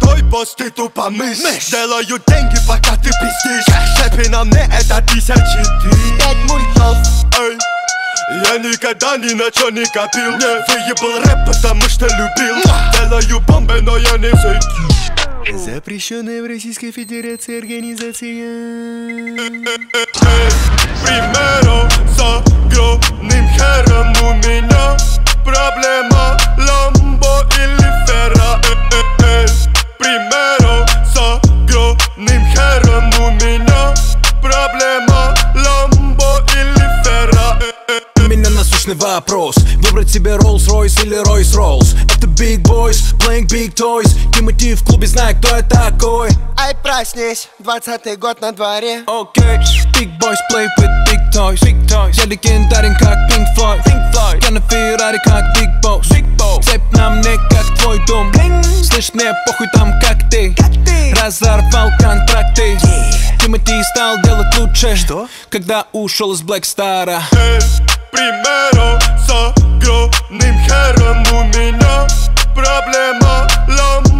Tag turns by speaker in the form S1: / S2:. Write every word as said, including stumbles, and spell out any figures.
S1: Твой пост, ты тупо мышь. Делаю деньги, пока ты пиздишь. Шепи на мне, это тысячи три. Пять мультов. Эй, я никогда ни на чё не копил. Выебал рэп, потому что любил. Делаю бомбы, но я не фейки. Запрещенная в Российской Федерации организация. Примеру, с огромным хером у меня проблема Ламбо или Ферра. Примеру, с огромным хером у меня проблема Ламбо или Ферра.
S2: У меня насущный вопрос: выбрать себе Rolls-Royce или Royce-Rolls? Это Big Boys, playing big toys. Тимати в клубе, знай, кто я такой.
S1: Ай, проснись, двадцатый год на дворе.
S2: Окей, okay. Big Boys play with big toys, big toys. Я легендарен, как Pink Floyd, Pink Floyd. Я на Феррари, как Big Boss, Big Boss. Цепь на мне, как твой дом. Bling. Слышь, мне похуй там, как ты, как ты. Разорвал контракты, yeah. Тимати стал делать лучше. Что? Когда ушел из Black Star'а.
S1: Примеру, с огромным хером у меня проблема Ламбо